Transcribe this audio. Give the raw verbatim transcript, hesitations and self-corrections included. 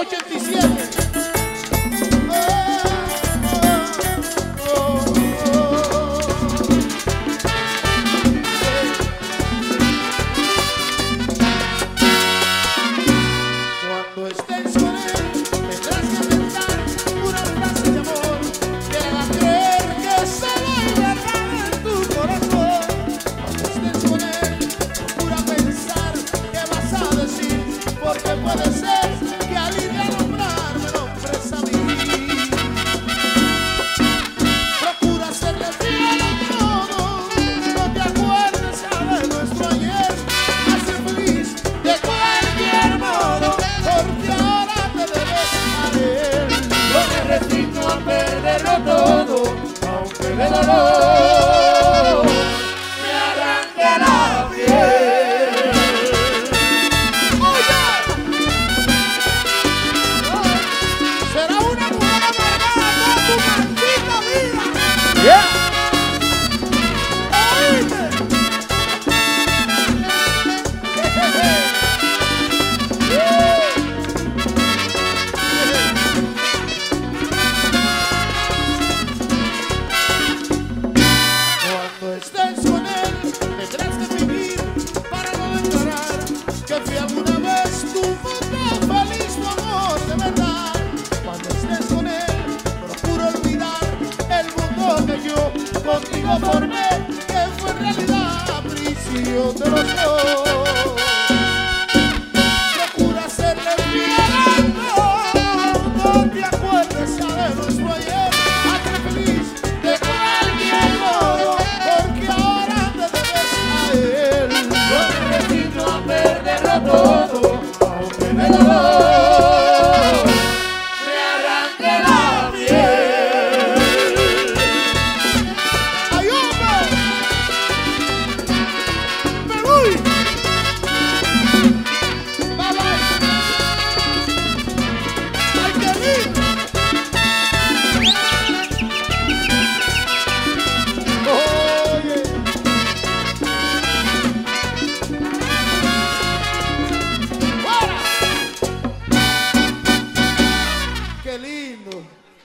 ochenta y siete. Cuando estés con él, tendrás que pensar una frase de amor que haga creer que solo hay verdad en tu corazón. Cuando estés con él, procura pensar qué vas a decir, porque puede ser que al ir a nombrar me nombres a mí. Procura serle fiel a todo, no te acuerdes ya de nuestro ayer. Hazte feliz de cualquier modo, porque ahora te debes a él. Yo me resigno a perderlo todo, aunque de dolor me arranque la piel. ¡Oye! Será una mujer amargada toda tu maldita vida. Yeah. ¡Oíste! Cuando estés con él, tendrás que vivir para no declarar que fui alguna vez tu mundo feliz, tu amor de verdad. Cuando estés con él, procura olvidar el mundo que yo contigo formé, que fue en realidad prisión de los